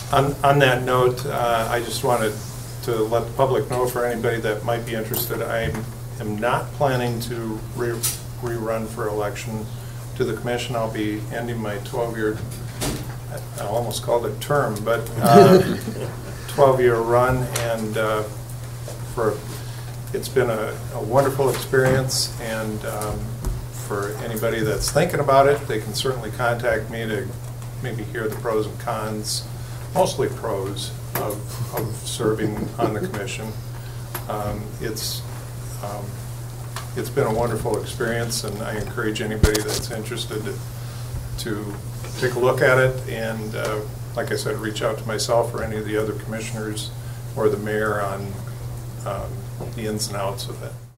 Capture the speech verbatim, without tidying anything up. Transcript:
On, on that note, uh, I just wanted to let the public know, for anybody that might be interested, I am not planning to re rerun for election to the commission. I'll be ending my twelve-year, I almost called it term, but twelve-year run, and uh, for it's been a, a wonderful experience, and um, for anybody that's thinking about it, they can certainly contact me to maybe hear the pros and cons, mostly pros, of, of serving on the commission. Um, it's um, it's been a wonderful experience, and I encourage anybody that's interested to, to take a look at it, and uh, like I said, reach out to myself or any of the other commissioners or the mayor on um, the ins and outs of it.